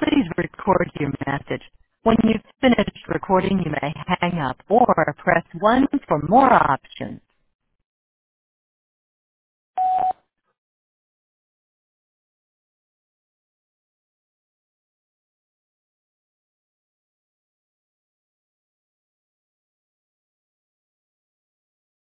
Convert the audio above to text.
Please record your message. When you've finished recording, you may hang up or press 1 for more options.